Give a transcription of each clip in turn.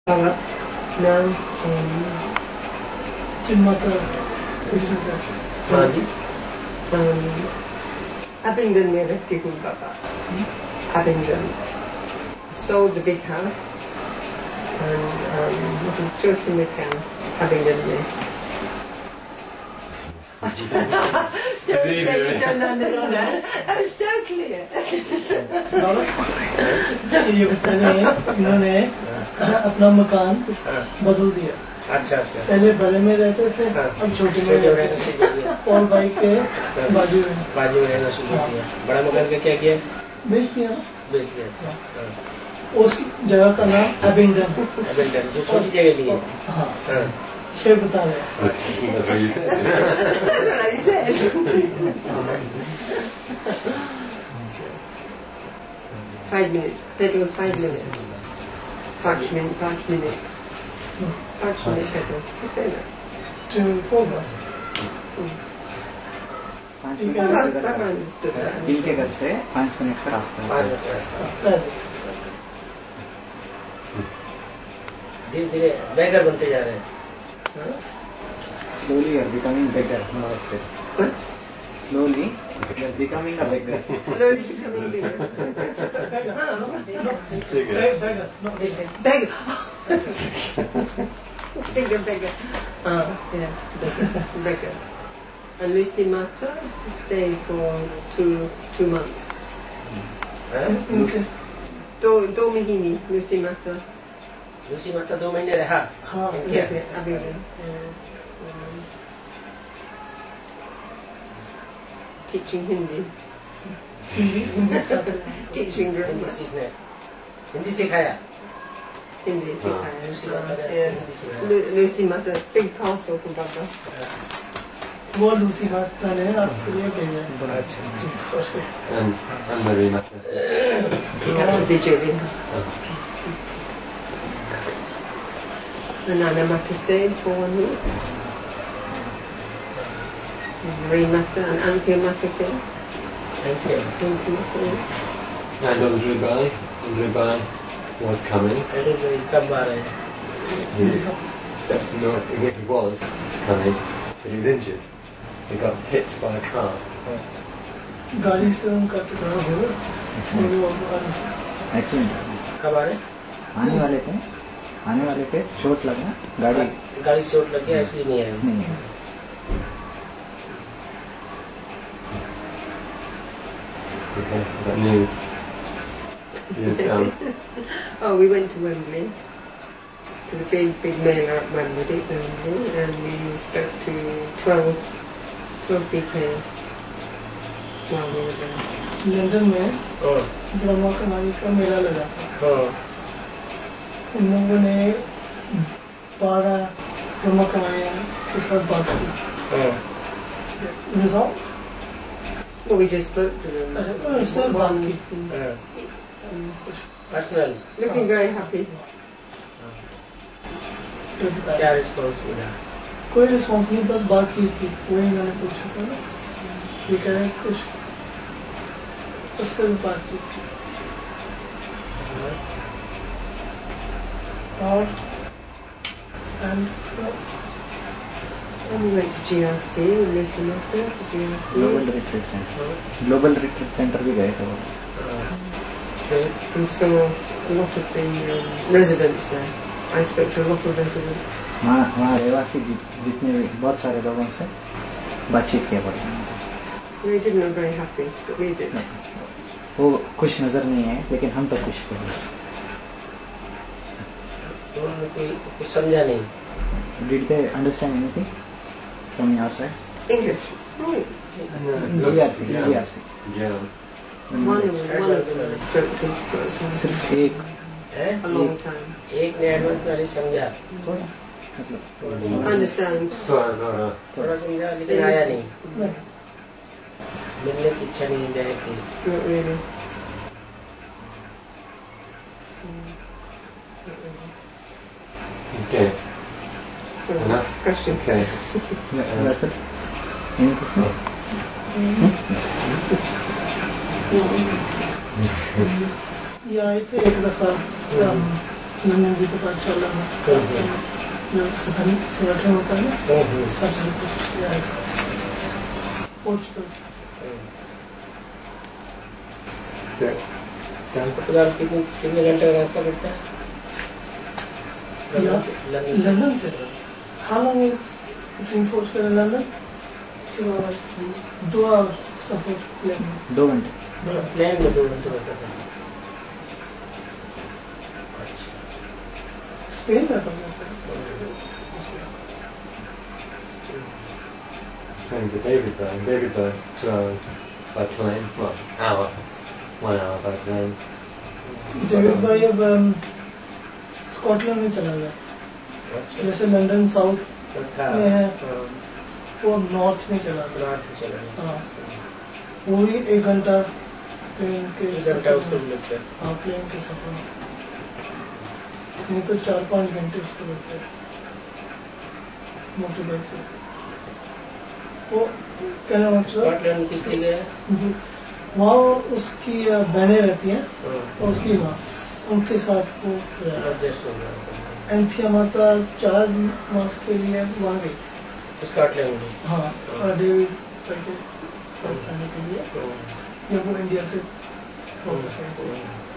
Now, Chimata. Abingdon में रहती हूँ बाबा. Abingdon. Sold the big house and little church in the town, Abingdon में. Don't say you don't understand. I'm so clear. ये इन्होंने अपना मकान बदल दिया. अच्छा अच्छा. पहले बड़े में रहते थे, अब छोटे में रहते थे. और बाइक के बाजू में रहना शुरू किया. बड़ा मकान का क्या किया? बेच दिया. अच्छा. उस जगह का नाम एबिंगडन. जो छोटी जगह ली है. हाँ. शेर बता रहे. That's what you said. That's what I said. 5 minutes. Pedal 5 minutes. 5 minutes. 5 minutes. 5 minutes pedal. You say that? To progress. I've understood that. दिन के घर से 5 मिनट का रास्ता है. धीरे धीरे बैगर बनते जा रहे हैं. Slowly you are becoming bigger. What? Slowly you are becoming a beggar. Slowly becoming bigger. Beggar. Bigger. Yes, bigger. And Lucy Mata stayed for two months. दो महीने Lucy Mata. Lucy Mata 2 महीने रहा. हाँ. Teaching Hindi. Teaching grammar. Hindi सिखाया. Hindi सिखाया. Yes. Lucy Mata, big parcel for Baba. वो Lucy माता ने आपके लिए भेजा. बड़ा अच्छा. And Marie Mata. That's the Julie. And Anna Mata stayed for 1 week. And Marie Mata and Anthea Mata came. Anthea Mata. And Andrew was coming. कब आ रहे हैं? No, he was coming, but he was injured. He got hit by a car. गाड़ी से उनका टकराव हुआ. Accident. कब आ रहे हैं? आने वाले थे. चोट लगा. गाड़ी से चोट लगी ऐसे ही नहीं आए. Okay, is that news? News done. Oh, we went to Wembley, to the big mailer at Wembley, and we spoke to 12 PKs while we were there. London में ब्रह्मा कमाई का मेला लगा था. इन लोगों ने 12 ब्रह्मा कमाइयों के साथ बात की. Result? Well, we just spoke to them. Personally. Looking very happy. क्या रिस्पॉन्स मिला? कोई रिस्पॉन्स नहीं, बस बात की थी. वही मैंने पूछा था ना. ये कह रहे कुछ उससे भी बातचीत की. और and that's. And we went to GRC, we listened after to GRC. Global Retreat Center भी गए थे वो. We saw a lot of the residents there. I spoke to a lot of residents. वहाँ रहवासी जितने भी बहुत सारे लोगों से बातचीत किया पड़ा. They didn't look very happy, but we did. वो खुश नजर नहीं है, लेकिन हम तो खुश थे. उन्होंने कुछ समझा नहीं. Did they understand anything from your side? English. Right. GRC. Yeah. One of them I spoke to for सिर्फ एक. a long time. एक ने एडवांस नॉलेज समझा. Understand. थोड़ा समझा लेकिन आया नहीं. मिलने की इच्छा नहीं directly. Not really. Okay. Enough? Question. Okay. That's it. Any question? ये आए थे एक दफा लंदन भी तो पाठशाला में जो सफर संगठन होता है ना, पोर्चुगल So, पुर्तगाल कितने घंटे का रास्ता पड़ता है लंदन से? How long is between Portugal and London? 2 hours. 2 hours सफर प्लेन में. 2 घंटे. प्लेन में 2 घंटे का सफर. स्पेन में पड़ जाता है. Same for David Byrne. David Byrne, 2 hours by plane. Well, 1 hour by plane. David भाई अब स्कॉटलैंड में चला गया. जैसे लंदन साउथ में है, वो अब नॉर्थ में चला गया. हाँ, वो भी 1 घंटा प्लेन के सफर. हाँ, प्लेन के सफर. नहीं तो 4-5 घंटे उसको लगते हैं मोटर बाइक से. वो कहना मतलब स्कॉटलैंड किस लिए गया? वहाँ उसकी बहनें रहती हैं और उसकी माँ, उनके साथ वो एडजस्ट हो गया. एंथिया माता 4 मास के लिए वहाँ गई थी स्कॉटलैंड में. हाँ, डेविड करके साथ रहने के लिए जब वो इंडिया से वापस आई थी.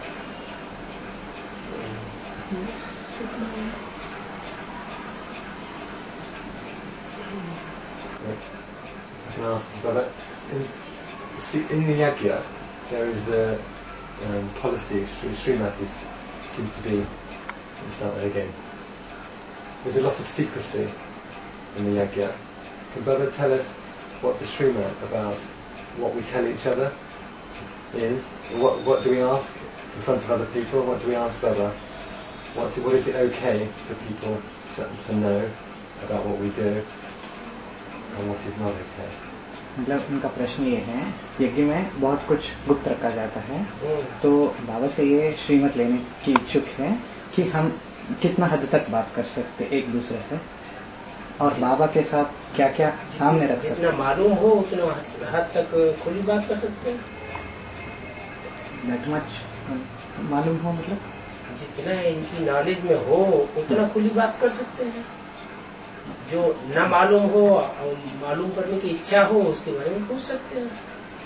I can ask you about that. In the Yagya, there is the policy, Srimat seems to be, let's start there again. There's a lot of secrecy in the Yagya. Can Baba tell us what the Srimat about what we tell each other is? What do we ask in front of other people? What do we ask Baba? What is it okay for people to know about what we do? And what is not okay? मतलब उनका प्रश्न ये है, यज्ञ में बहुत कुछ गुप्त रखा जाता है, तो बाबा से ये श्रीमत लेने की इच्छुक है कि हम कितना हद तक बात कर सकते एक दूसरे से, और बाबा के साथ क्या क्या सामने रख सकते. जितना मालूम हो उतना हद तक खुली बात कर सकते हैं. दैट मच मालूम हो, मतलब जितना इनकी नॉलेज में हो उतना खुली बात कर सकते हैं. जो न मालूम हो और मालूम करने की इच्छा हो उसके बारे में पूछ सकते हैं.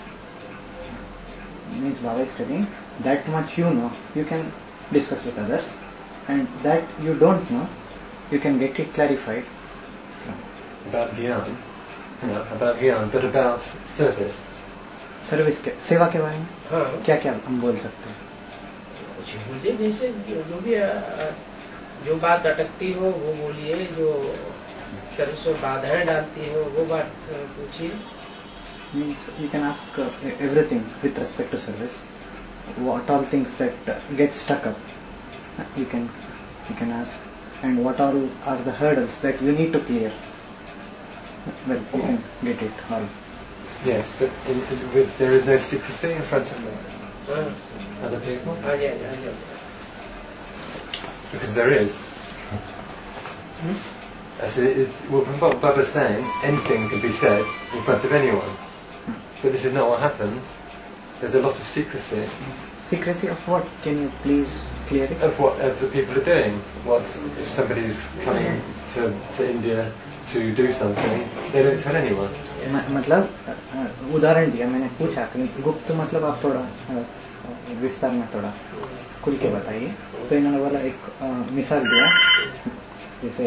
Means Baba is telling that much you know, you can discuss with others, and that you don't know, you can get it clarified. About Gyan, but about service. Service के, सेवा के बारे में हाँ, क्या क्या हम बोल सकते हैं? मुझे जैसे जो भी जो बात अटकती हो वो बोलिए, जो सर्विस में बाधाएं डालती हो वो बात पूछिए. Means you can ask everything with respect to service. What all things that get stuck up, you can ask, and what all are the hurdles that you need to clear. Well, you can get it all. Yes, but there is no secrecy in front of other people? Because there is. Well, from what Baba's saying, anything can be said in front of anyone. But this is not what happens. There's a lot of secrecy. Secrecy of what? Can you please clear it? Of what the people are doing. If somebody's coming to India to do something, they don't tell anyone. मतलब उदाहरण दिया मैंने, पूछा गुप्त मतलब आप थोड़ा विस्तार में थोड़ा खुल के बताइए. तो इन्होंने बोला एक मिसाल दिया, जैसे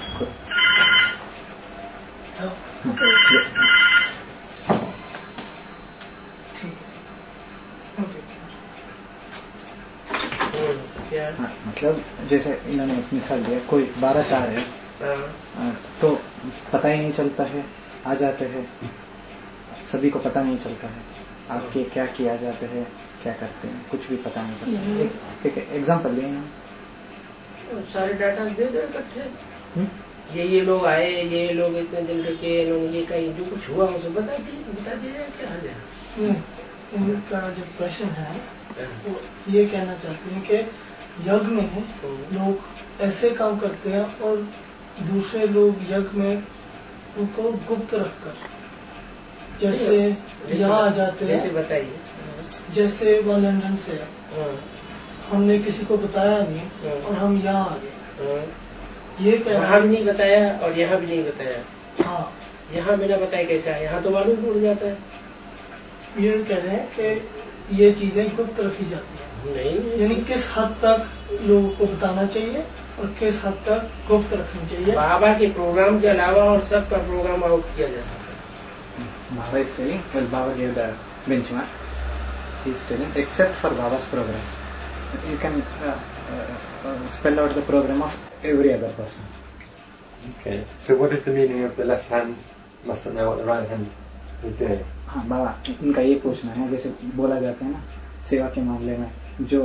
मतलब जैसे इन्होंने एक मिसाल दिया, कोई बारात आ रहे तो पता ही नहीं चलता है, आ जाते हैं, सभी को पता नहीं चलता है आपके क्या किया जाते हैं, क्या करते हैं, कुछ भी पता नहीं चलता. एक एग्जाम्पल दिए ना, सारे डाटा दे दो इकट्ठे. ये लोग आए, ये लोग इतने दिन रुके, इन्होंने ये कहीं जो कुछ हुआ उसे बता दीजिए क्या हाल है. इनका जो प्रश्न है वो ये कहना चाहते हैं कि यज्ञ में लोग ऐसे काम करते हैं और दूसरे लोग यज्ञ में उनको गुप्त रखकर, जैसे यहाँ आ जाते हैं. जैसे बताइए. जैसे वो लंदन से हमने किसी को बताया नहीं और हम यहाँ आ गए, ये क्या? वहाँ भी नहीं बताया और यहाँ भी नहीं बताया। हाँ, यहाँ बिना बताए कैसा है? यहाँ तो मालूम पड़ जाता है। ये कह रहे हैं कि ये चीजें गुप्त रखी जाती है। नहीं, यानी किस हद तक लोगों को बताना चाहिए और किस हद तक गुप्त रखनी चाहिए? बाबा के प्रोग्राम के अलावा और सबका प्रोग्राम आउट किया जा सकता है। Baba is telling, well, Baba gave the benchmark. He is telling, except for Baba's program, you can spell out the program of every other person. Okay, so what is the meaning of the left hand mustn't know what the right hand is doing? हाँ बाबा, इनका ये पूछना है, जैसे बोला जाता है ना सेवा के मामले में, जो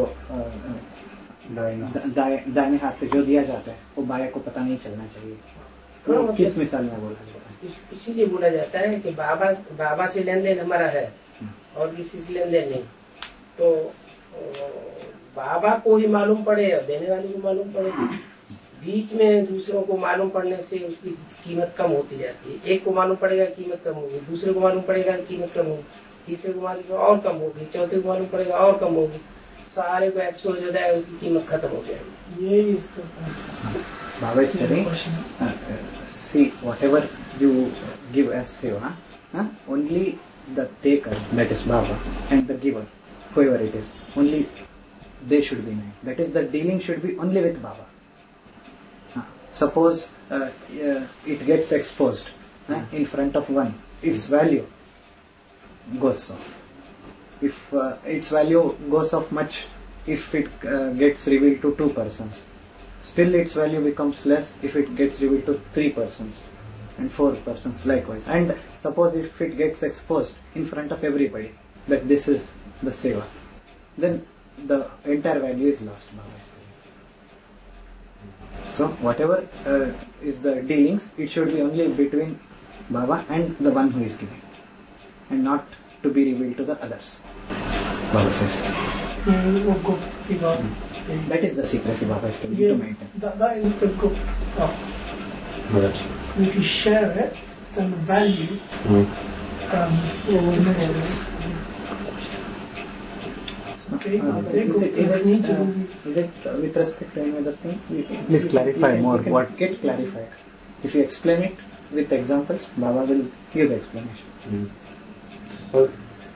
दाहिने हाथ से जो दिया जाता है वो बाएं को पता नहीं चलना चाहिए। तो किस मिसाल में बोला जाता है? इसीलिए बोला जाता है कि बाबा से लेन देन हमारा है और किसी से लेन देन नहीं। तो बाबा को ही मालूम पड़े और देने वाले को मालूम पड़े। बीच में दूसरों को मालूम पड़ने से उसकी कीमत कम होती जाती है। एक को मालूम पड़ेगा कीमत कम होगी, दूसरे को मालूम पड़ेगा कीमत कम होगी, तीसरे को मालूम और कम होगी, चौथे को मालूम पड़ेगा और कम होगी, सारे को एक्सपोज हो जाए, उसकी कीमत खत्म हो जाएगी। यही इसका Baba is telling, see, whatever you give as seva, only the taker, that is Baba, and the giver, whoever it is, only they should be known. That is, the dealing should be only with Baba. Suppose it gets exposed in front of one, its value goes off. If its value goes off much, if it gets revealed to 2 persons, still its value becomes less if it gets revealed to 3 persons and 4 persons likewise. And suppose if it gets exposed in front of everybody that this is the seva, then the entire value is lost. So whatever is the dealings, it should be only between Baba and the one who is giving, and not to be revealed to the others. Baba says. That is the secrecy Baba is telling you to maintain. That is the good stuff. Right. If you share it, then the value okay. Is it with respect to any other thing? Please clarify more. What get clarified? If you explain it with examples, Baba will give the explanation. Well,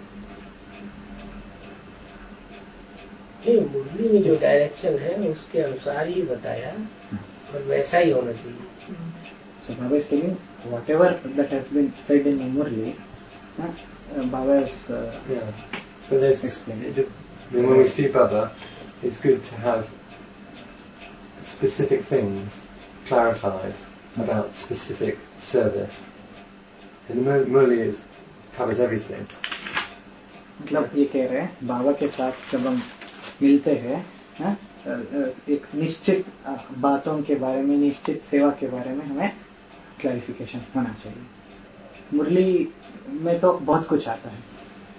मुरली में जो direction है उसके अनुसार ही बताया और वैसा ही होना चाहिए. So Baba is telling whatever that has been said in the Murli, Baba is but there's explained. When we see Baba, it's good to have specific things clarified about specific service. And the Murli covers everything. मतलब ये कह रहे हैं बाबा के साथ जब हम मिलते हैं एक निश्चित बातों के बारे में, निश्चित सेवा के बारे में हमें क्लैरिफिकेशन होना चाहिए. मुरली में तो बहुत कुछ आता है,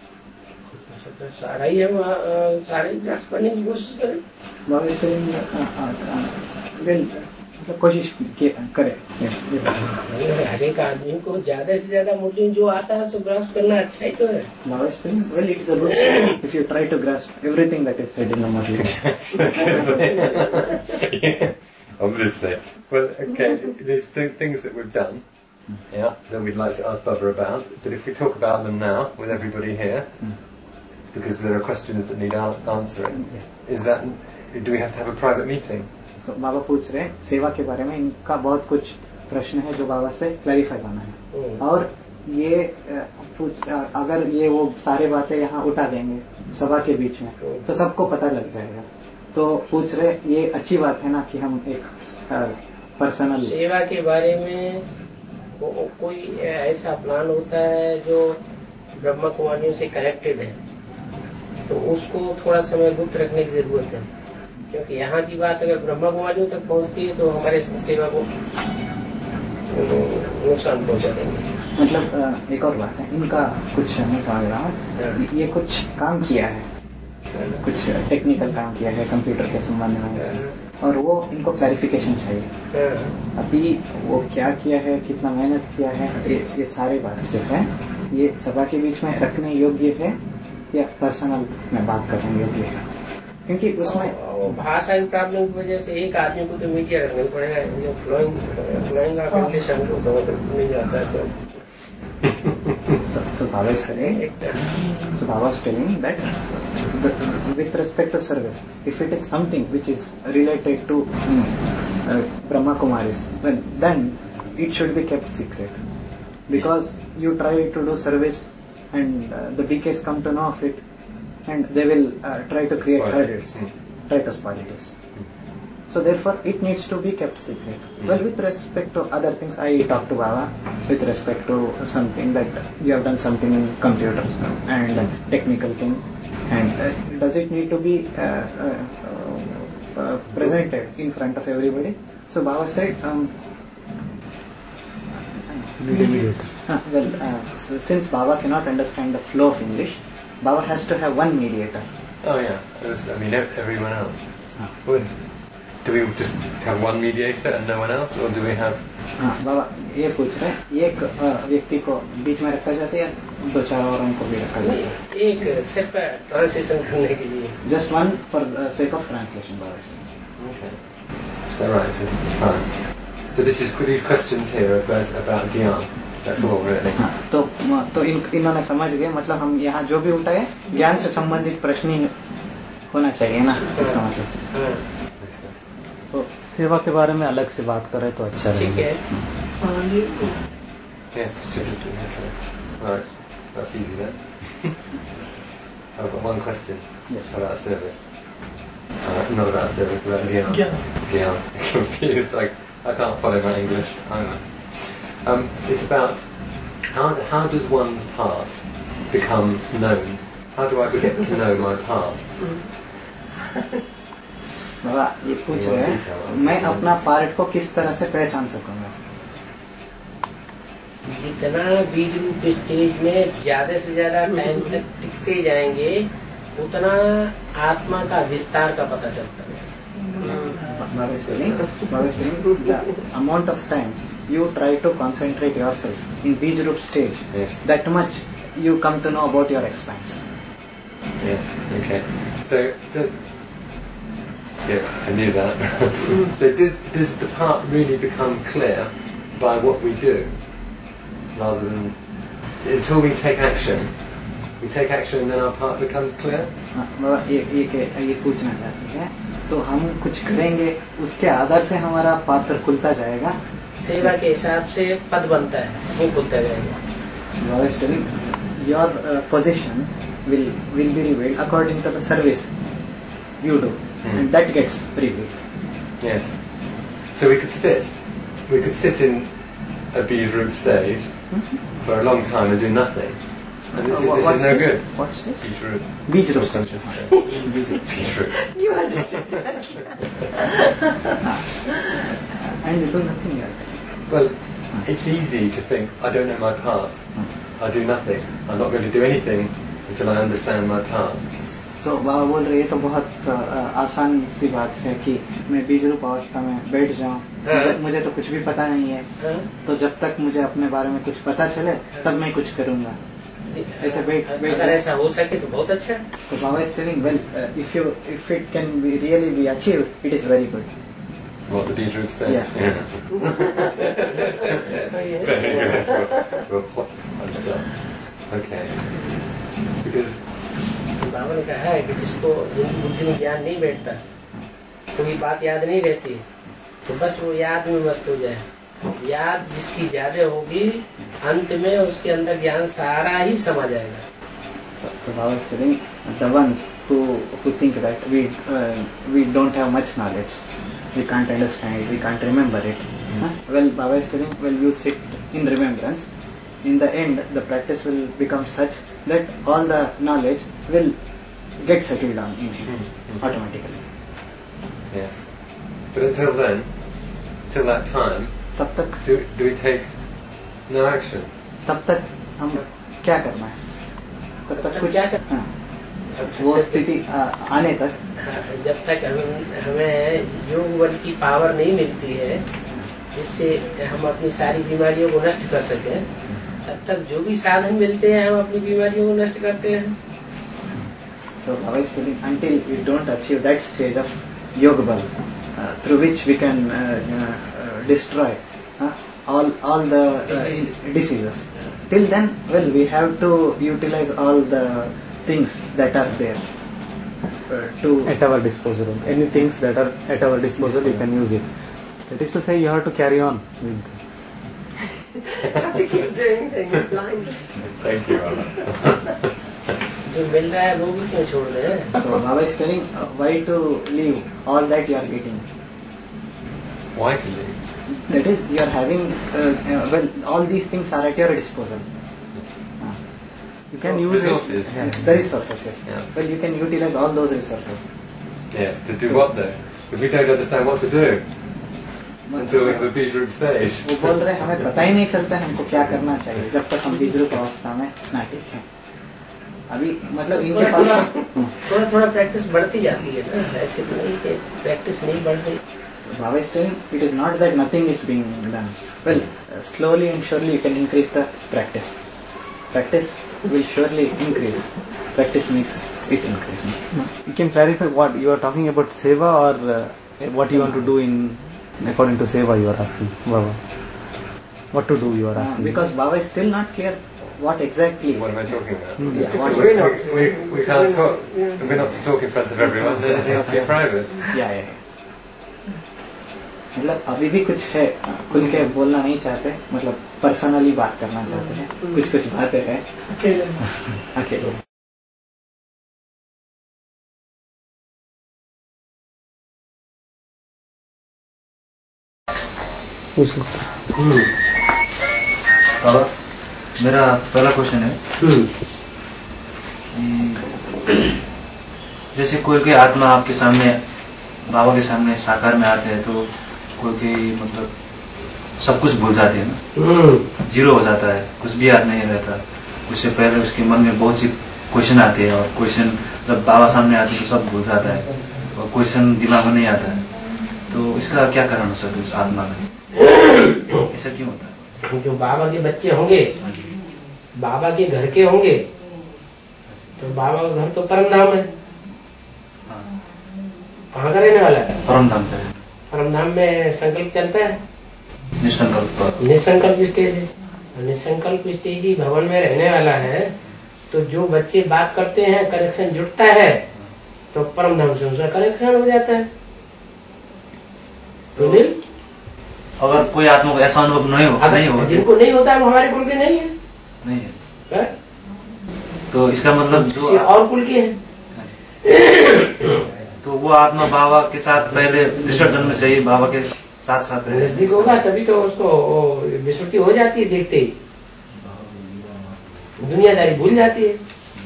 सारा ही हम सारे ग्रास्प करने की कोशिश करें. मतलब कोशिश करें. हर एक आदमी को ज्यादा से ज्यादा मुरली जो आता है सो ग्रास्प करना अच्छा ही तो है. Well, it is a good thing if you try to grasp everything that is said in the Murli. Yeah, obviously. Well, okay, there's things that we've done, that we'd like to ask Baba about, but if we talk about them now with everybody here, because there are questions that need answering, do we have to have a private meeting? So, बाबा पूछ रहे हैं सेवा के बारे में, इनका बहुत कुछ प्रश्न है जो बाबा से क्लैरिफाई करना है. और ये अगर ये वो सारे बातें यहाँ उठा देंगे सभा के बीच में तो सबको पता लग जाएगा. तो पूछ रहे ये अच्छी बात है ना कि हम एक पर्सनल सेवा के बारे में कोई ऐसा प्लान होता है जो ब्रह्म कुमारियों से कनेक्टेड है, तो उसको थोड़ा समय गुप्त रखने की जरूरत है, क्योंकि यहाँ की बात अगर ब्रह्म कुमारियों तक पहुँचती है तो हमारे सेवा को नुकसान पहुँचा देंगे. मतलब एक और बात है, इनका कुछ मैं समझ रहा हूँ, ये कुछ काम किया है, कुछ टेक्निकल काम किया है कंप्यूटर के संबंध में, और वो इनको क्लैरिफिकेशन चाहिए. अभी वो क्या किया है, कितना मेहनत किया है, ये सारे बात जो है ये सभा के बीच में रखने योग्य है या पर्सनल में बात करने योग्य है? क्योंकि उसमें भाषा की प्रॉब्लम की वजह से एक आदमी को तो मीडिया रखना पड़ेगा, जो फ्लोइंग ऑफ इंग्लिश हमको समझ नहीं आता है सब। So Baba is telling that with respect to service, if it is something which is related to Brahma Kumaris, then it should be kept secret, because you try to do service and the BKs come to know of it, and they will try to create hurdles, try to spoil it. So therefore it needs to be kept secret. Well, with respect to other things, I talked to Baba with respect to something that you have done something in computers and technical thing, and does it need to be presented in front of everybody? So Baba said, since Baba cannot understand the flow of English, Baba has to have one mediator. Oh yeah, everyone else. Do we just have one mediator and no one else, or do we have? बाबा ये पूछ रहे हैं, एक व्यक्ति को बीच में रखा जाता है या दो चार औरों को भी रखा जाता है? एक सिर्फ ट्रांसलेशन करने के लिए. Just one for the sake of translation, Baba. Okay. So right, so fine. So these questions here are about Gyan. That's all really. तो इन्होंने समझ गए, मतलब हम यहाँ जो भी उठाए ज्ञान से संबंधित प्रश्न ही होना चाहिए ना, इसका मतलब. तो सेवा के बारे में अलग से बात करें तो अच्छा रहेगा. Yes, right. That's easy then. I've got one question. Yes. About service. Not about service, about Gyan. Gyan. Confused. I can't follow my English. It's about how does one's path become known? How do I get to know my path? बाबा ये पूछ रहे हैं, मैं अपना part को किस तरह से पहचान सकूंगा? जितना बीज रूप स्टेज में ज्यादा से ज्यादा टाइम तक टिकते जाएंगे, उतना आत्मा का विस्तार का पता चलता है. The amount of time you try to concentrate yourself in Bij Roop stage, yes, that much you come to know about your expanse. Yes, okay. So does I knew that. So does the part really become clear by what we do, rather than until we take action? We take action and then our part becomes clear. बाबा ये पूछना चाहते हैं, तो हम कुछ करेंगे उसके आधार से हमारा पात्र खुलता जाएगा. सेवा के हिसाब से पद बनता है, वो खुलता जाएगा. Your position will be revealed according to the service you do, and that gets revealed. Yes. So we could sit in a Bij Roop stage for a long time and do nothing. And this is no good. What's it? Bij Roop. Bij Roop. Bij Roop. You understood that. And you do nothing yet. Well, it's easy to think, I don't know my part. I do nothing. I'm not going to do anything until I understand my part. तो बाबा बोल रहे हैं, तो बहुत आसान सी बात है कि मैं बीज रूप अवस्था में बैठ जाऊं, मुझे तो कुछ भी पता नहीं है, तो जब तक मुझे अपने बारे में कुछ पता चले तब मैं कुछ करूंगा. ऐसे बैठ अगर ऐसा हो सके तो बहुत अच्छा. तो बाबा is telling, well, if it can be really be achieved, it is very good. What, the Bij Roop stage? Yeah. Okay. Because बाबा ने कहा है कि जिसको जिनकी बुद्धि में ज्ञान नहीं बैठता, कोई बात याद नहीं रहती, तो बस वो याद में मस्त हो जाए. याद जिसकी ज्यादा होगी, अंत में उसके अंदर ज्ञान सारा ही समा जाएगा. So Baba is telling, the ones who think that we don't have much knowledge, we can't understand it, we can't remember it. Well, Baba is telling, well, you sit in remembrance. In the end, the practice will become such that all the knowledge will get settled down in him automatically. Yes. But until then, till that time, तब तक do we take no action? तब तक हम क्या करना है? तब तक कुछ वो स्थिति आने तक, जब तक हमें योग बल की पावर नहीं मिलती है जिससे हम अपनी सारी बीमारियों को नष्ट कर सकें, तब तक जो भी साधन मिलते हैं हम अपनी बीमारियों को नष्ट करते हैं. So So Baba is telling, until we don't achieve that stage of yoga bal, through which we can destroy all the diseases. Till then, well, we have to utilize all the things that are there at our disposal. Any things that are at our disposal, you can use it. That is to say, you have to carry on with. You have to keep doing things blindly. Thank you, Baba. जो मिल रहा है वो भी क्यों छोड़ रहे हैं? So Baba is telling, why to leave all that you are getting? Why to leave? That is, you are having, well, all these things are at your disposal. You can use resources. The resources, yes. Yeah. Well, you can utilize all those resources. Yes, to do what though? Because we don't understand what to do until we have a बीज रूप stage. वो बोल रहे हैं हमें पता ही नहीं चलता है हमको क्या करना चाहिए जब तक हम बीज रूप अवस्था में ना टिके. अभी मतलब इनके पास थोड़ा थोड़ा प्रैक्टिस बढ़ती जाती है ना, ऐसे तो नहीं कि प्रैक्टिस नहीं बढ़ रही. Baba is telling, it is not that nothing is being done. Well, slowly and surely you can increase the practice. Practice will surely increase. Practice makes it increase. You can clarify what you are talking about, seva, or what you want to do in according to seva. You are asking Baba. What to do? You are asking. Because Baba is still not clear what exactly. What am I talking about? Yeah, what We can't talk. We're not to talk in front of everyone. It needs to be private. Yeah. मतलब अभी भी कुछ है, खुल के बोलना नहीं चाहते, मतलब पर्सनली बात करना चाहते हैं, कुछ बातें हैं अकेले. मेरा पहला क्वेश्चन है, जैसे कोई आत्मा आपके सामने, बाबा के सामने साकार में आते हैं तो कोई मतलब सब कुछ भूल जाते हैं ना, जीरो हो जाता है, कुछ भी याद नहीं रहता. उससे पहले उसके मन में बहुत सी क्वेश्चन आते हैं और क्वेश्चन जब बाबा सामने आते हैं तो सब भूल जाता है और क्वेश्चन दिमाग में नहीं आता है. तो इसका क्या कारण हो सकता है उस आत्मा में? ऐसा क्यों होता है? जो बाबा के बच्चे होंगे, बाबा के घर के होंगे, तो बाबा का घर तो परम धाम है. कहाँ का रहने वाला है? परम धाम का. परम धाम में संकल्प चलता है, निसंकल्प स्टेज है. निसंकल्प स्टेज ही भवन में रहने वाला है. तो जो बच्चे बात करते हैं, कनेक्शन जुटता है, तो परम धाम से उसका कनेक्शन हो जाता है. तो अगर कोई आत्मा को ऐसा अनुभव नहीं हो, जिनको नहीं होता है वो हमारे कुल के नहीं है. नहीं है. तो इसका मतलब जो और कुल के हैं, तो वो आत्मा बाबा के साथ पहले दूसरे जन्म से ही बाबा के साथ साथ नजदीक होगा, तभी तो उसको विस्मृति हो जाती है, देखते ही दुनियादारी भूल जाती है.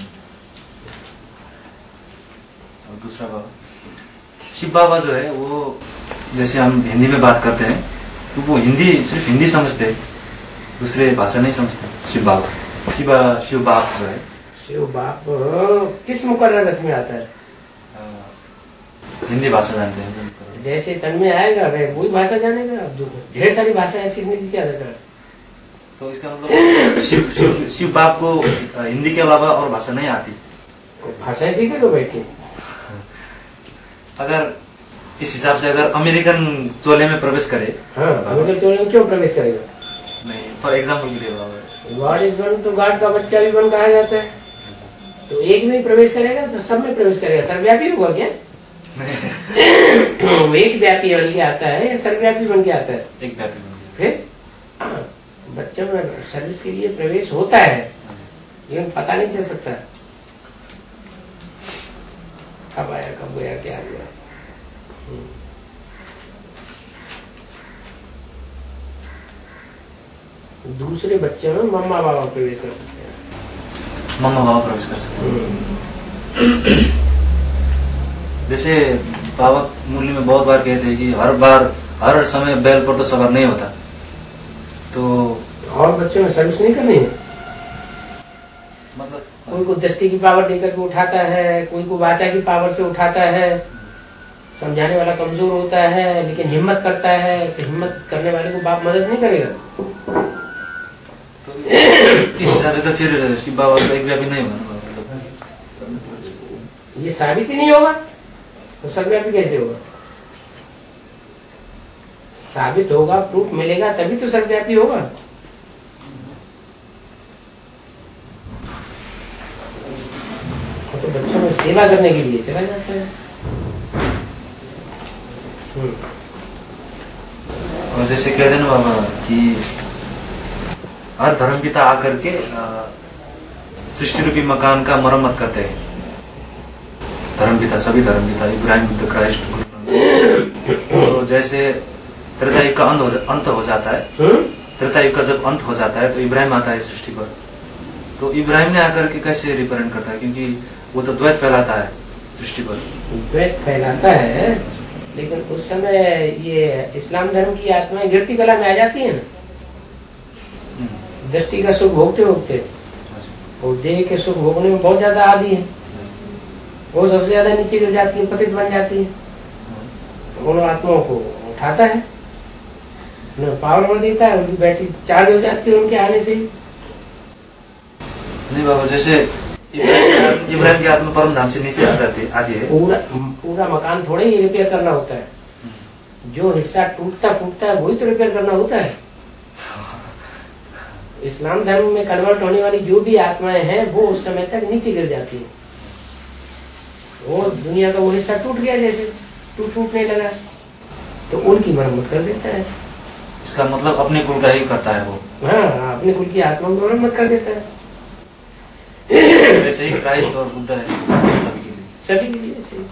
और दूसरा बाबा, शिव बाबा जो है वो, जैसे हम हिंदी में बात करते हैं तो वो सिर्फ हिंदी समझते, दूसरे भाषा नहीं समझते. शिव बाबा, शिव बाप जो है, शिव बाप किस मुकर्रर रथ में आता है? हिंदी भाषा जानते हैं. जैसे तन में आएगा वह वही भाषा जानेगा. अब ढेर सारी भाषाएं सीखने की क्या दरकार. तो इसका मतलब शिव बाप को हिंदी के अलावा और भाषा नहीं आती. भाषाएं सीखेगा बैठ के. अगर इस हिसाब से अगर अमेरिकन चोले में प्रवेश करे, अमेरिकन चोले में क्यों प्रवेश करेगा? नहीं, फॉर एग्जाम्पल के लिए बाबा, गॉड इज वन, तो गॉड का बच्चा भी वन कहा जाता है. तो एक में प्रवेश करेगा तो सब में प्रवेश करेगा. सर्वव्यापी होगा क्या? एक व्यापी बन के आता है, सर्वव्यापी बन के आता है. एक व्यापी बन के. फिर बच्चों में सर्विस के लिए प्रवेश होता है, लेकिन पता नहीं चल सकता कब आया, कब गया, क्या गया. दूसरे बच्चे में मम्मा बाबा प्रवेश कर सकते हैं. मम्मा बाबा प्रवेश कर सकते हैं. जैसे बाबा मुरली में बहुत बार कहते हैं कि हर समय बैल पर तो सवार नहीं होता. तो और बच्चों में सर्विस नहीं करनी है. मतलब कोई को दृष्टि की पावर देकर के उठाता है, कोई को वाचा की पावर से उठाता है. समझाने वाला कमजोर होता है लेकिन हिम्मत करता है, तो हिम्मत करने वाले को बाप मदद नहीं करेगा. तो इस हिसाब से तो फिर शिव बाबा का एक व्यापी नहीं होगा. ये साबित ही नहीं होगा तो सर्वव्यापी कैसे होगा? साबित होगा, प्रूफ मिलेगा तभी तो सर्वव्यापी होगा। तो बच्चों में सेवा करने के लिए चला जाता है। और जैसे कहते हैं ना बाबा कि हर धर्मपिता आकर के सृष्टि रूपी मकान का मरम्मत करते हैं। धर्मपिता, सभी धर्मपिता, इब्राहिम, बुद्ध, क्राइस्ट, तो जैसे त्रेतायुग का अंत हो जाता है, त्रेतायुग का जब अंत हो जाता है तो इब्राहिम आता है सृष्टि पर। तो इब्राहिम ने आकर के कैसे रिप्रेजेंट करता है? क्योंकि वो तो द्वैत फैलाता है सृष्टि पर। द्वैत फैलाता है, लेकिन उस समय ये इस्लाम धर्म की आत्माएं गिरती कला में आ जाती है ना, दृष्टि का सुख भोगते भोगते, और देह के सुख भोगने में बहुत ज्यादा आदी है, वो सबसे ज्यादा नीचे गिर जाती है, पतित बन जाती है। तो उन आत्माओं को उठाता है, उन्हें पावर बढ़ देता है, उनकी बैटरी चार्ज हो जाती है उनके आने से। नहीं बाबा, जैसे इब्राहिम की आत्मा परम धाम से नीचे आती है। पूरा मकान थोड़े ही रिपेयर करना होता है, जो हिस्सा टूटता फूटता है वही तो रिपेयर करना होता है। इस्लाम धर्म में कन्वर्ट होने वाली जो भी आत्माएं हैं वो उस समय तक नीचे गिर जाती है। वो दुनिया का वो हिस्सा टूट गया, जैसे टूटने लगा, तो उनकी मरम्मत कर देता है। इसका मतलब अपने कुल का ही करता है वो। हाँ, अपने कुल की आत्मा को मरम्मत कर देता है। वैसे ही क्राइस्ट और बुद्ध है सभी के लिए सही।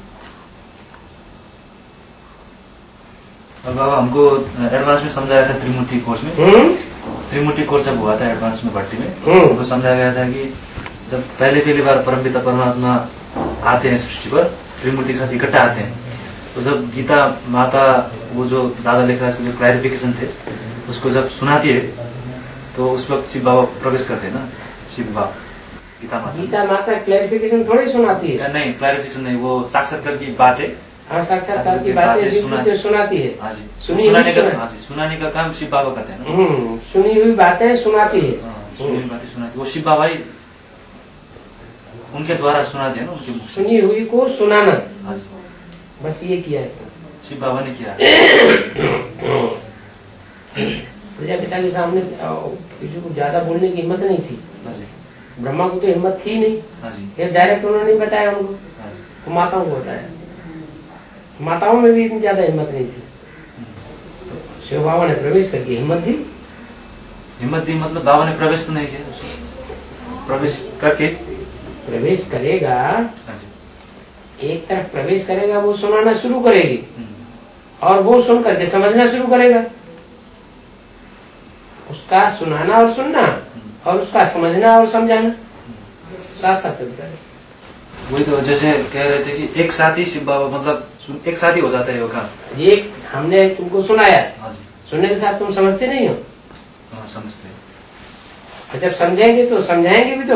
और बाबा हमको एडवांस में समझाया था त्रिमूर्ति कोर्स में, त्रिमूर्ति कोर्स जब हुआ था एडवांस में भर्ती में, हमको समझाया गया था कि जब पहली बार परमपिता परमात्मा आते हैं सृष्टि पर, त्रिमूर्ति के साथ इकट्ठा आते हैं, तो जब गीता माता वो जो दादा लिख रहा है जो क्लैरिफिकेशन थे उसको जब सुनाती है तो उस वक्त शिव बाबा प्रवेश करते हैं ना, शिव बाबा गीता माता क्लैरिफिकेशन थोड़ी सुनाती है। नहीं, क्लैरिफिकेशन नहीं, वो साक्षात्कार की बातें, हाँ साक्षात्कार की बातें सुनाती है। हाँ जी, सुनाने का काम शिव बाबा करते हैं ना। सुनी हुई बातें सुनाती है, सुनी हुई बातें सुनाती है, वो शिव बाबा ही उनके द्वारा सुनाते हैं ना, उनके मुख से। सुनी हुई को सुनाना, हाँ जी, बस ये किया है शिव बाबा ने किया। प्रजापिता के सामने किसी को ज्यादा बोलने की हिम्मत नहीं थी। ब्रह्मा को तो हिम्मत थी नहीं, फिर डायरेक्ट उन्होंने बताया उनको, तो माताओं को बताया। माताओं में भी इतनी ज्यादा हिम्मत नहीं थी, तो शिव बाबा ने प्रवेश करके हिम्मत दी। मतलब बाबा ने प्रवेश तो नहीं किया, प्रवेश करके प्रवेश करेगा, एक तरफ प्रवेश करेगा, वो सुनाना शुरू करेगी और वो सुन करके समझना शुरू करेगा। उसका सुनाना और सुनना और उसका समझना और समझाना साथ साथ चलता है। वही तो जैसे कह रहे थे कि एक साथ ही शिव बाबा मतलब एक साथ ही हो जाता है योगा। ये हमने तुमको सुनाया, सुनने के साथ तुम समझते नहीं हो। हाँ, समझते हैं। जब समझेंगे तो समझाएंगे भी, तो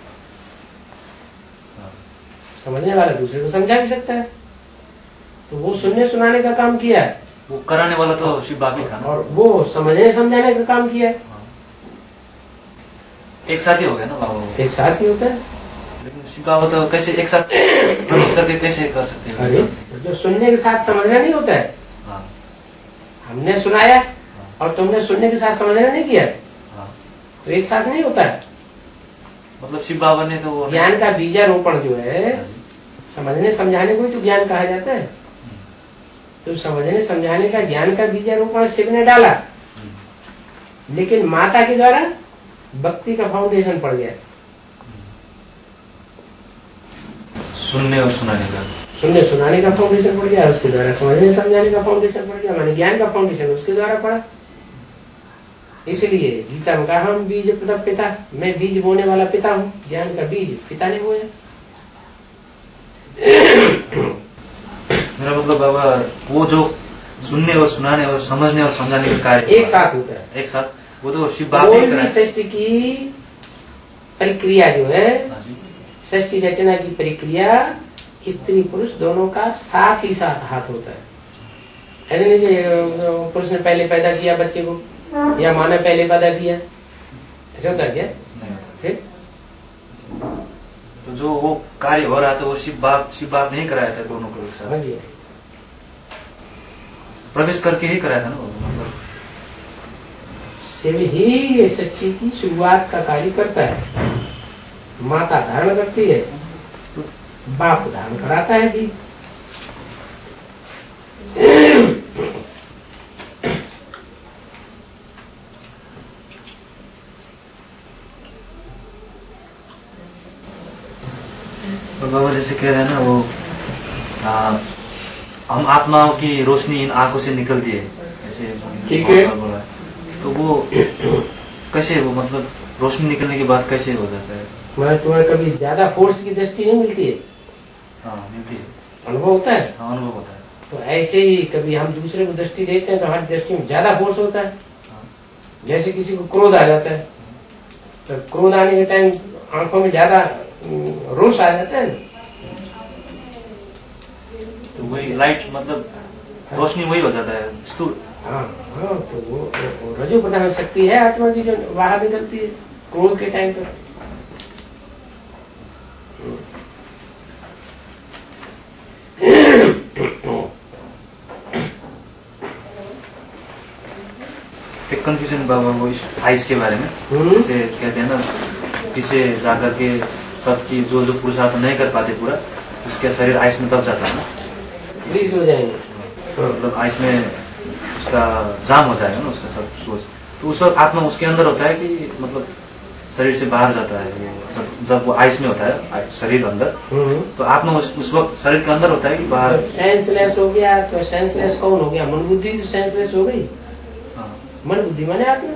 समझने वाला दूसरे को समझा भी सकता है। तो वो सुनने सुनाने का काम किया है, वो कराने वाला तो शिव बाबा ही था ना, और वो समझने समझाने का काम किया है। एक साथ ही हो गया ना बाबा, एक साथ ही होता है। लेकिन शिव बाबा तो कैसे एक साथ करके कैसे कर सकते हैं? अरे तो सुनने के साथ समझना नहीं होता है। हाँ। हमने सुनाया और तुमने सुनने के साथ समझना नहीं किया, हाँ। तो एक साथ नहीं होता है। मतलब शिव बाबा ने तो वो ज्ञान का बीजारोपण जो है, समझने समझाने को ही तो ज्ञान कहा जाता है। तो समझने समझाने का ज्ञान का बीजारोपण शिव ने डाला, लेकिन माता के द्वारा भक्ति का फाउंडेशन पड़ गया। सुनने और सुनाने का, सुनने सुनाने का फाउंडेशन पड़ गया, उसके द्वारा समझने समझाने का फाउंडेशन पड़ गया, माने ज्ञान का फाउंडेशन उसके द्वारा पड़ा। इसलिए गीता में कहा, हम बीज प्रदप पिता, मैं बीज बोने वाला पिता हूँ। ज्ञान का बीज पिता ने बोया। मेरा मतलब बाबा वो जो सुनने और सुनाने और समझने और समझाने का कार्य एक साथ होता है, एक साथ, वो तो शिव बाबा ही सृष्टि की प्रक्रिया जो है, सृष्टि रचना की प्रक्रिया स्त्री पुरुष दोनों का साथ ही साथ हाथ होता है। ऐसे नहीं कि पुरुष ने पहले पैदा किया बच्चे को या माँ ने पहले पैदा किया, ऐसा होता है क्या? फिर तो जो वो कार्य हो रहा था वो शिव बाप नहीं कराया था दोनों को एक साथ, प्रवेश करके ही कराया था ना वो, मतलब शिव ही ये सृष्टि की शुरुआत का कार्य करता है। माता धारण करती है तो बाप धारण कराता है भी। तो बाबा जैसे कह रहे हैं ना वो हम आत्माओं की रोशनी इन आंखों से निकलती है, ऐसे ठीक है। बोला तो वो कैसे, वो मतलब रोशनी निकलने के बाद कैसे हो जाता है? मैं तुम्हें कभी ज्यादा फोर्स की दृष्टि नहीं मिलती है? हाँ मिलती है, अनुभव होता है। हाँ अनुभव होता है। तो ऐसे ही कभी हम दूसरे को दृष्टि देते हैं तो हमारी दृष्टि में ज्यादा फोर्स होता है। जैसे किसी को क्रोध आ जाता है तो क्रोध आने के टाइम आंखों में ज्यादा रोष आ जाता है ना, तो वही लाइट मतलब रोशनी वही हो जाता है स्थूल। हाँ हाँ, तो वो रजो प्रधान शक्ति है आत्मा की जो बाहर निकलती है क्रोध के टाइम पर। एक कंफ्यूजन बाबा वो इस आइस के बारे में, जैसे कहते हैं ना पीछे जाकर के सबकी जो पुरुषार्थ नहीं कर पाते पूरा, उसका शरीर आइस में दब जाता है ना, फ्रीज हो जाएंगे, मतलब आइस में उसका जाम हो जाएगा ना उसका सब सोच। तो उस वक्त आत्मा उसके अंदर होता है कि मतलब शरीर से बाहर जाता है, जब वो आइस में होता है शरीर अंदर, तो आत्मा उस वक्त शरीर के अंदर होता है कि बाहर। सेंसलेस हो गया तो सेंसलेस कौन हो गया? मन बुद्धि तो सेंसलेस हो गई। मन बुद्धि माने आत्मा,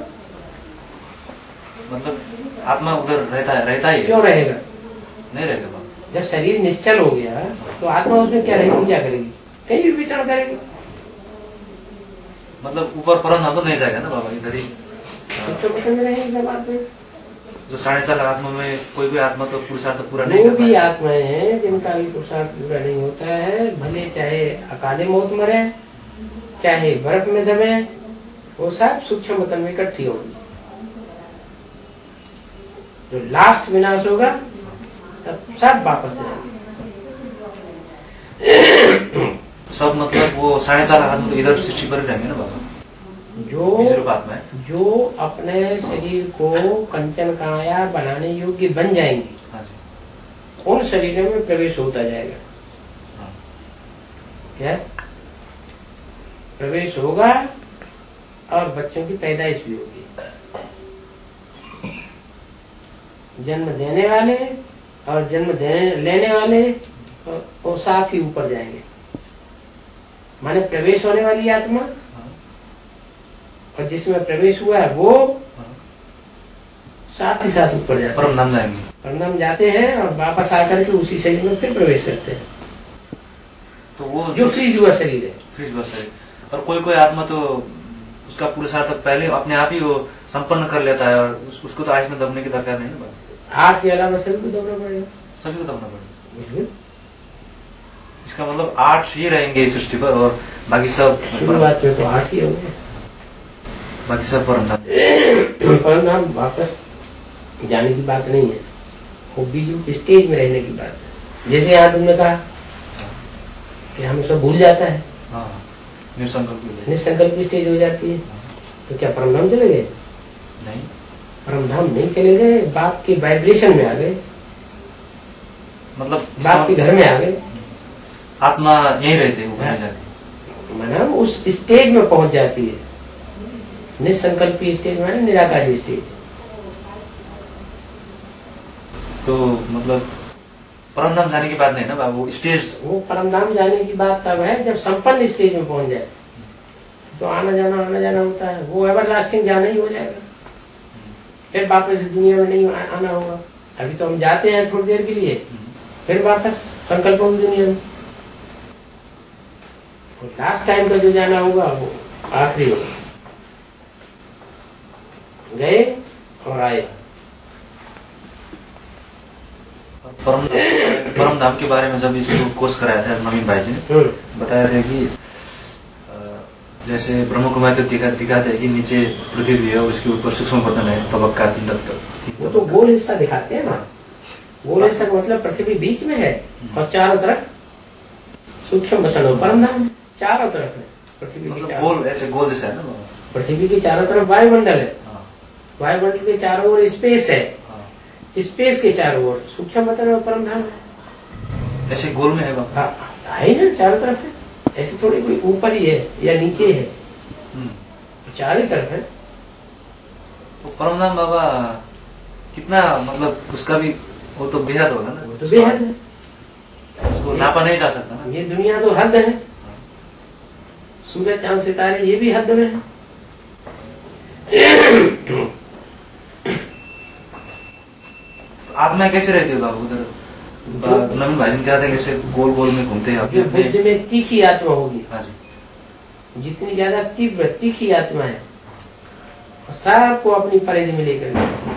मतलब आत्मा उधर रहता ही क्यों रहेगा? नहीं रहेगा। जब शरीर निश्चल हो गया तो आत्मा उसमें क्या रहेगी, क्या करेगी? कहीं भी विचरण करेगी। मतलब ऊपर परम तो नहीं जाएगा ना बाबा, इधर ही तो पता में रहेगी सब आत्मा। जो 4.5 लाख आत्मा में कोई भी आत्मा तो पुरुषार्थ पूरा नहीं वो भी आत्माएं हैं जिनका भी पुरुषार्थ पूरा नहीं होता है, भले चाहे अकाले मौत मरे, चाहे बर्फ में दबे, वो सब सूक्ष्म तन में इकट्ठी होगी। जो लास्ट विनाश होगा तब सब वापस आएंगे। सब मतलब वो 4.5 लाख आत्मा तो इधर सृष्टि पर रहेंगे ना बाबा, जो अपने शरीर को कंचन काया बनाने योग्य बन जाएंगे। हाँ, उन शरीरों में प्रवेश होता जाएगा। हाँ। क्या प्रवेश होगा और बच्चों की पैदाइश भी होगी। जन्म देने वाले और जन्म लेने वाले वो साथ ही ऊपर जाएंगे। माने प्रवेश होने वाली आत्मा और जिसमें प्रवेश हुआ है वो साथ ही साथ ऊपर जाते हैं, परमधाम जाएंगे। परमधाम जाते हैं और वापस आकर के उसी शरीर में फिर प्रवेश करते हैं। तो वो जो फ्रीज हुआ शरीर है, फ्रीज हुआ शरीर। और कोई आत्मा तो उसका पुरुषार्थ पहले अपने आप ही वो संपन्न कर लेता है और उसको तो आइस में दबने की दरकार नहीं ना। 8 के अलावा सभी को दबना पड़ेगा, सभी को दबना पड़ेगा। इसका मतलब 8 ही रहेंगे इस सृष्टि पर और बाकी सब शुरुआत में तो 8 ही होंगे, बाकी सब परमधाम। परमधाम वापस जाने की बात नहीं है, वो बीच स्टेज में रहने की बात है। जैसे यहाँ तुमने कहा कि हमें सब भूल जाता है, निसंकल्प की स्टेज हो जाती है, तो क्या परमधाम चले गए? नहीं, परमधाम नहीं चले गए, बाप के वाइब्रेशन में आ गए, मतलब बाप के घर में आ गए। आत्मा यही रहती है, वो बन जाती है, माना उस स्टेज में पहुंच जाती है। निसंकल्पी स्टेज माने निराकारी स्टेज। तो मतलब परमधाम जाने की बात नहीं ना बाबू, स्टेज। वो परमधाम जाने की बात तब है जब संपन्न स्टेज में पहुंच जाए, तो आना जाना होता है, वो एवर लास्टिंग जाना ही हो जाएगा, फिर वापस दुनिया में नहीं आना होगा। अभी तो हम जाते हैं थोड़ी देर के लिए, फिर वापस संकल्पों की दुनिया में। लास्ट टाइम का जो जाना होगा वो आखिरी होगा, गए और आए। परमधाम के बारे में जब इसको कोर्स कराया था नवीन भाई जी ने बताया था कि जैसे ब्रह्म कुमार तो दिखाते हैं कि नीचे पृथ्वी है, उसके ऊपर सूक्ष्म बदन है, तबक्का 3 तक। वो तो गोल हिस्सा दिखाते हैं ना, गोल ऐसा मतलब पृथ्वी बीच में है और चारों तरफ सूक्ष्म वचन और परम धाम चारों तरफ है पृथ्वी के चारों। गोल ऐसे गोल जैसा है ना, पृथ्वी के चारों तरफ वायुमंडल है, वायुमंडल के चारों ओर स्पेस है, स्पेस के चारों ओर सूक्ष्म वचन और परम धाम है। ऐसे गोल में है बाबा? है ना, चारों तरफ है, ऐसे थोड़ी कोई ऊपर ही है या नीचे है, चारों तरफ है। तो परमधाम बाबा कितना, मतलब उसका भी वो तो बेहद होगा ना? वो तो बेहद है, उसको नापा नहीं जा सकता ना। ये दुनिया तो हद है, सूरज चांद सितारे ये भी हद में है। तो आत्मा कैसे रहती है बाबू उधर? नवीन भाई जी कहते हैं जैसे गोल गोल में घूमते हैं जो बुद्धि में तीखी आत्मा होगी, हाँ जी, जितनी ज्यादा तीव्र तीखी आत्मा है सबको अपनी परिधि में लेकर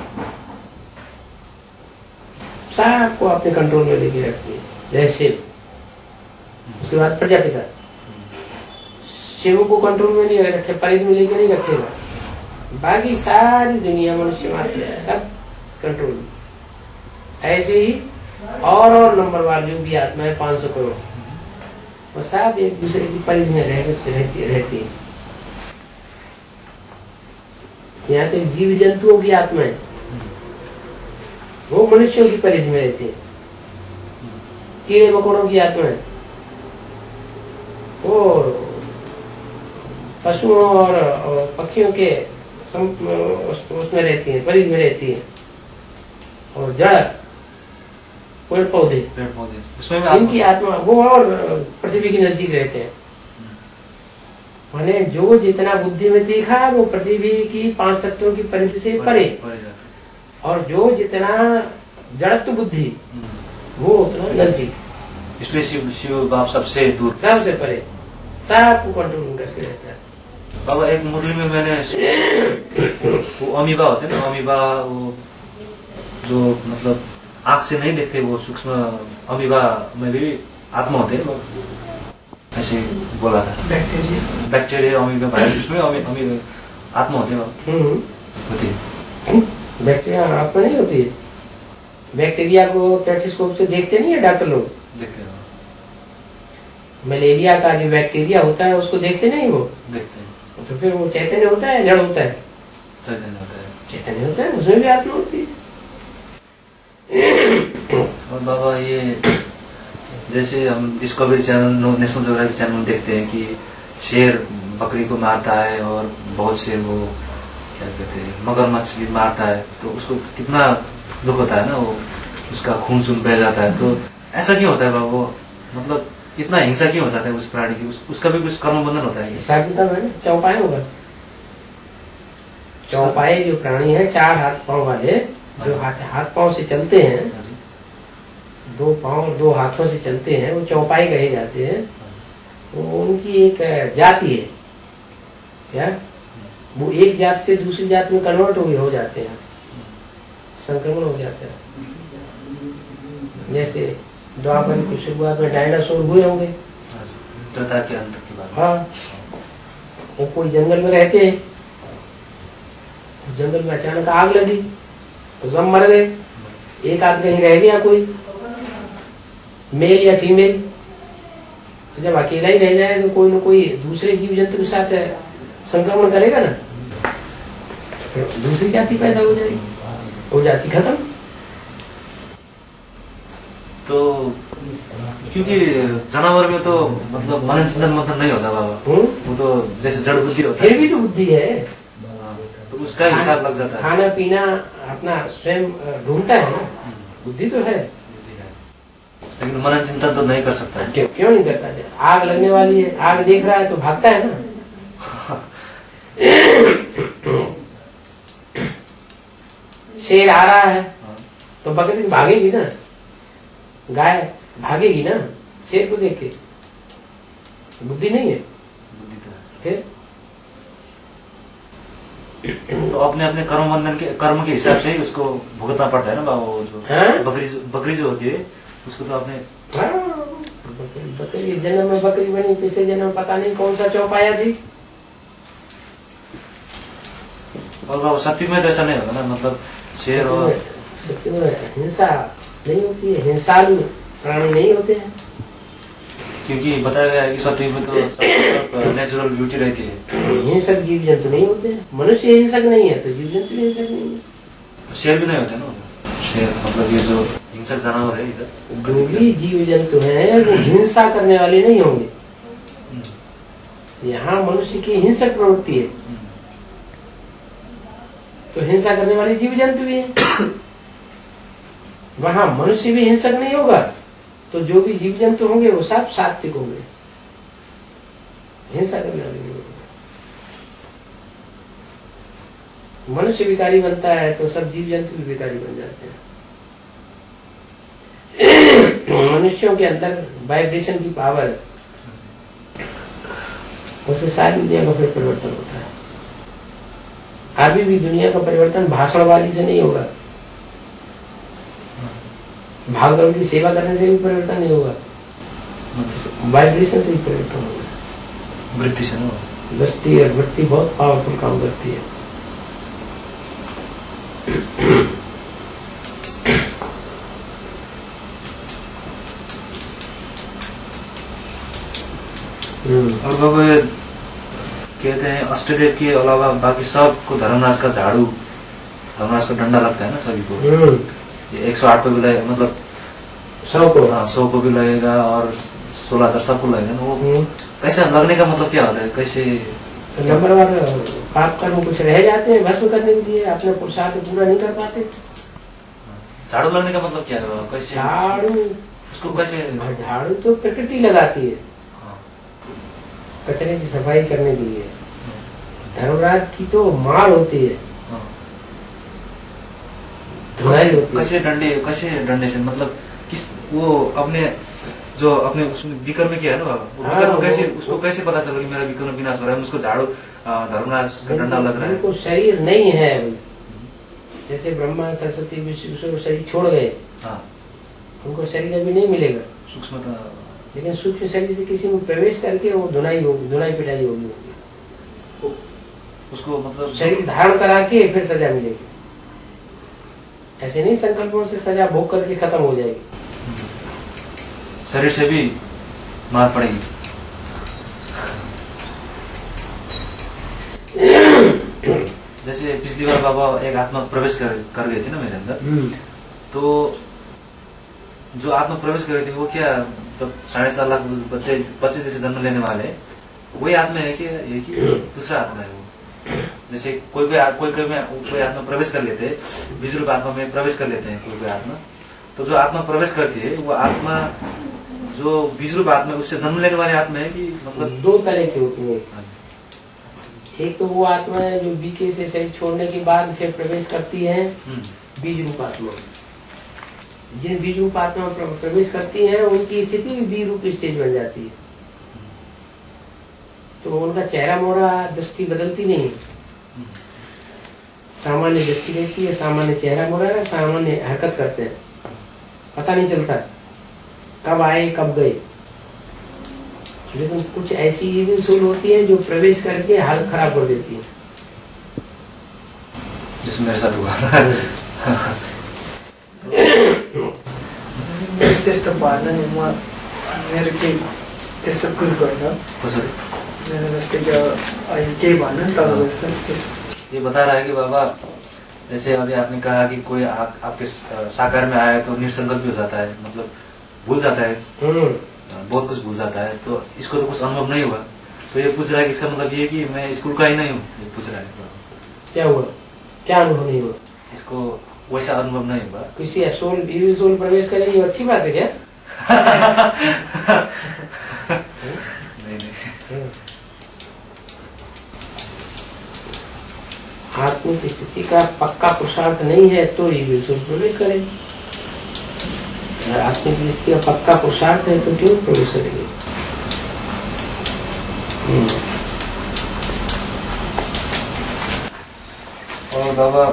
सबको अपने कंट्रोल में लेके रखती है, जैसे शिव। उसके बाद प्रजापिता शिव को कंट्रोल में नहीं रखे, परिधि में लेके नहीं रखेगा, बाकी सारी दुनिया मनुष्य मात्र सब कंट्रोल में। ऐसे ही और नंबरवार जो भी आत्मा है 500 करोड़, वो सब एक दूसरे की परिधि में रहती है। यहाँ तक जीव जंतुओं की आत्मा है वो मनुष्यों की परिधि में रहती है, कीड़े मकोड़ों की आत्मा है वो पशुओं और पक्षियों के उसमें रहती है, परिधि में रहती है। और जड़ पेड़ पौधे उसमें इनकी आत्मा वो और पृथ्वी के नजदीक रहते हैं। माने जो जितना बुद्धि में तीखा वो पृथ्वी की 5 तत्वों की परिधि से परे, और जो जितना जड़त्व बुद्धि वो उतना नजदीक। इसलिए शिव बाप सबसे दूर, सबसे परे, सबको कंट्रोल करके रहता है। बाबा एक मुरली में मैंने वो अमीबा होते ना, अमीबा वो जो मतलब आंख से नहीं देखते वो सूक्ष्म अमीबा में भी आत्मा होते हैं, ऐसे बोला था। बैक्टीरिया अमीबा भाई उसमें अमीबा आत्मा होते हैं, होती है। बैक्टीरिया आत्मा नहीं होती है, बैक्टीरिया को टेलीस्कोप से देखते नहीं है डॉक्टर लोग, देखते हैं। मलेरिया का जो बैक्टीरिया होता है उसको देखते नहीं, वो देखते हैं। तो फिर वो चैतन्य होता है जड़ होता है? चैतन्य होता है। चैतन्य होता है, उसमें भी आत्मा होती है। और बाबा ये जैसे हम Discovery channel, National geography channel में देखते हैं कि शेर बकरी को मारता है और बहुत से वो क्या कहते हैं मगरमच्छ भी मारता है, तो उसको कितना दुख होता है ना, वो उसका खून सुन बह जाता है। तो ऐसा क्यों होता है बाबा? वो मतलब इतना हिंसा क्यों हो जाता है उस प्राणी की? उसका भी कुछ कर्म बंधन होता है? चौपाए होगा, चौपाए जो प्राणी है 4 हाथ पांव वाले, जो हाथ पांव से चलते हैं, 2 पांव 2 हाथों से चलते हैं, वो चौपाई कहे जाते हैं। वो उनकी एक जाति है, क्या वो एक जात से दूसरी जात में कन्वर्ट हो जाते हैं, संक्रमण हो जाता है। जैसे द्वापर की शुरुआत में डायनासोर हुए होंगे, त्रेता के अंत की बात। हाँ, वो कोई जंगल में रहते हैं, जंगल में अचानक आग लगी तो सब मर गए, एक आध कहीं रह गया कोई मेल या फीमेल। तो जब अकेला ही रह जाए तो कोई न कोई दूसरे जीव जंतु के साथ संक्रमण करेगा ना, दूसरी जाति पैदा हो जाएगी, वो जाति खत्म। तो क्योंकि जानवर में तो मतलब मनन चिंतन मंथन नहीं होता बाबा, वो तो जैसे जड़ बुद्धि होता है। फिर भी तो बुद्धि है, तो उसका हिसाब लग जाता है। खाना पीना अपना स्वयं ढूंढता है ना, बुद्धि तो है, लेकिन मनन चिंतन तो नहीं कर सकता। क्यों नहीं करता है? आग लगने वाली है, आग देख रहा है तो भागता है ना। शेर आ रहा है तो बकरी भागेगी ना, गाय भागेगी ना शेर को देख के, बुद्धि नहीं है। बुद्धि तो है। फिर तो अपने अपने कर्म के हिसाब से ही उसको भुगतना पड़ता है ना बाबा। वो जो बकरी जो होती है उसको तो अपने बकरी जन्म में बकरी बनी, पिछले जन्म में पता नहीं कौन सा चौपाया थी। और बाबा सत्य में तो ऐसा नहीं होगा ना, मतलब शेर और सत्य में हिंसा नहीं होती है, हिंसालु प्राणी नहीं होते हैं। क्योंकि बताया गया है कि सतयुग में तो सब नेचुरल ब्यूटी रहती है। हिंसक जीव जंतु नहीं होते हैं। मनुष्य हिंसक नहीं है तो जीव जंतु हिंसक नहीं है। शेर भी नहीं होते ना, शेर मतलब ये जो हिंसक जानवर है इधर, जो भी जीव जंतु है वो हिंसा करने वाले नहीं होंगे। यहाँ मनुष्य की हिंसक प्रवृत्ति है तो हिंसा करने वाले जीव जंतु भी है। वहां मनुष्य भी हिंसक नहीं होगा तो जो भी जीव जंतु होंगे वो सब सात्विक होंगे, हिंसा करने वाले नहीं होंगे। मनुष्य विकारी बनता है तो सब जीव जंतु भी विकारी बन जाते हैं। मनुष्यों के अंदर वाइब्रेशन की पावर है, उससे सारी दुनिया का फिर परिवर्तन होता है। अभी भी दुनिया का परिवर्तन भाषणबाजी से नहीं होगा, भागदौड़ की सेवा करने से भी परिवर्तन नहीं होगा, वाइब्रेशन से ही परिवर्तन होगा। वृत्ति से ना, वृत्ति और वृत्ति बहुत पावरफुल काम करती है। और बाबा कहते हैं अष्टदेव के अलावा बाकी सबको धर्मराज का झाड़ू, धर्मराज का डंडा लगता है ना सभी को। ये 108 पे भी लगेगा, मतलब 100 को, हाँ 100 को भी लगेगा और 16 सबको लगेगा ना। वो कैसे लगने का मतलब क्या होता है, कैसे नंबरवार पाप कर्म कुछ रह जाते हैं भस्म करने के लिए, अपने पुरुषार्थ पूरा नहीं कर पाते। झाड़ू लगने का मतलब क्या है, कैसे झाड़ू, उसको कैसे? झाड़ू तो प्रकृति लगाती है कचरे की सफाई करने के लिए। धर्मराज की तो मार होती है, धुलाई होती है। कैसे डंडे से, मतलब किस वो अपने जो अपने उसमें विकर्म में किया है ना बाबा, वो विकर्म कैसे, उसको कैसे पता चला कि मेरा विकर्म विनाश हो रहा है, उसको झाड़ू धर्मराज का डंडा लग रहा है। उनको शरीर नहीं है अभी, जैसे ब्रह्मा सरस्वती विष्णु शरीर छोड़ गए, उनको शरीर अभी नहीं मिलेगा सूक्ष्मता, लेकिन सूक्ष्म शरीर से किसी में प्रवेश करके वो धुनाई होगी, धुनाई पिटाई होगी उसको, मतलब शरीर धारण करा के फिर सजा मिलेगी। ऐसे नहीं संकल्पों से सजा भोग करके खत्म हो जाएगी, शरीर से भी मार पड़ेगी। जैसे पिछली बार बाबा एक आत्मा प्रवेश कर गए थे ना मेरे अंदर, तो जो आत्मा प्रवेश कर गई थी वो क्या, सब 4.5 लाख बच्चे जैसे जन्म लेने वाले वही आत्मा है कि दूसरा आत्मा है वो? जैसे कोई आत्मा प्रवेश कर लेते हैं, बीज रूप आत्मा में प्रवेश कर लेते हैं कोई आत्मा, तो जो आत्मा प्रवेश करती है वो आत्मा जो बीज रूप आत्मा उससे जन्म लेने वाली आत्मा है कि मतलब? 2 तरह की होती है। एक तो वो आत्मा है जो बीके से शरीर छोड़ने के बाद फिर प्रवेश करती है बीज रूप आत्मा। जिन बीज रूप आत्मा प्रवेश करती है उनकी स्थिति भी बीज रूप स्टेज बन जाती है, तो उनका चेहरा मोहरा दृष्टि बदलती नहीं, सामान्य दृष्टि रहती है, सामान्य चेहरा मोहरा, सामान्य हरकत करते हैं, पता नहीं चलता कब आए कब गए। लेकिन कुछ ऐसी इविल सोल होती है जो प्रवेश करके हालत खराब कर देती है, जिसमें ऐसा हुआ। Just a partner in one narrative, just a good partner. ये बता रहा है कि बाबा जैसे अभी आपने कहा कि कोई आपके साकार में आया तो निसंकल्प भी हो जाता है, मतलब भूल जाता है, बहुत कुछ भूल जाता है, तो इसको तो कुछ अनुभव नहीं हुआ, तो ये पूछ रहा है कि इसका मतलब ये कि मैं स्कूल का ही नहीं हूँ, ये पूछ रहा है। क्या हुआ, क्या अनुभव नहीं हुआ? इसको वैसा अनुभव नहीं हुआ। किसी सोल इविल सोल प्रवेश करे ये अच्छी बात है क्या? नहीं। आत्मिक स्थिति का पक्का पुरुषार्थ नहीं है तो इविल सोल प्रवेश करे, अगर आत्मिक स्थिति का पक्का पुरुषार्थ है तो क्यों प्रवेश करेंगे? और बाबा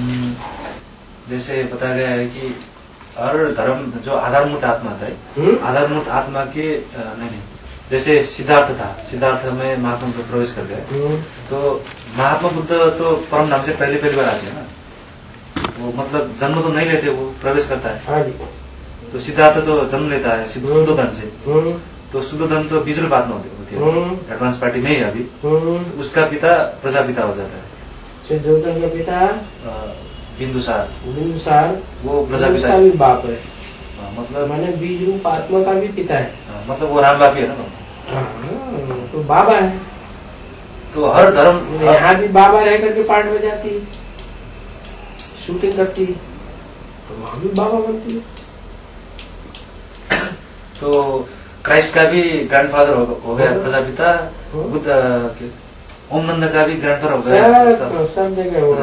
जैसे बताया गया है कि हर धर्म जो आधारभूत आत्मा था, आधारभूत आत्मा के नहीं, जैसे सिद्धार्थ में महात्मा बुद्ध प्रवेश कर गए, तो महात्मा बुद्ध तो परम धाम से पहली बार आते हैं ना, वो मतलब जन्म तो नहीं लेते, वो प्रवेश करता है। तो सिद्धार्थ तो जन्म लेता है शुद्धोधन से, तो शुद्धोधन तो बीज रूपात में होती है, एडवांस पार्टी में ही अभी, तो उसका पिता प्रजापिता हो जाता है। शुद्धोधन का पिता बिंदुसार वो प्रजापिता का भी बाप है, मतलब मैंने बीज रूप आत्मा का भी पिता है, मतलब वो राम बाप ही है ना। तो बाबा है, तो हर धर्म यहाँ भी बाबा रह करके पाठ बजाती है, शूटिंग करती है, तो वहां भी बाबा बनती है। तो क्राइस्ट का भी ग्रैंडफादर हो गया प्रजापिता, बुद्ध ओम नंद का भी ग्रैंडफादर हो गया, सब जगह हो।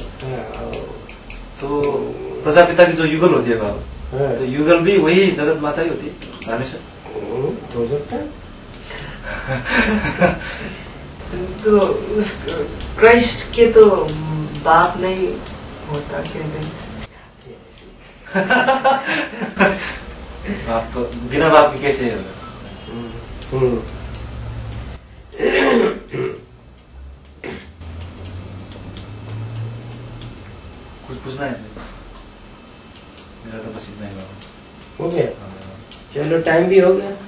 तो प्रजापिता की जो युगल होती है बाबा, तो युगल भी वही जगत माता ही होती है हमेशा। हो सकता है। तो उस क्राइस्ट के तो बाप नहीं होता क्या? बाप तो बिना बाप के कैसे होगा? कुछ पूछना है? मेरा तो बस इतना ही बाबा। हो गया, चलो टाइम भी हो गया।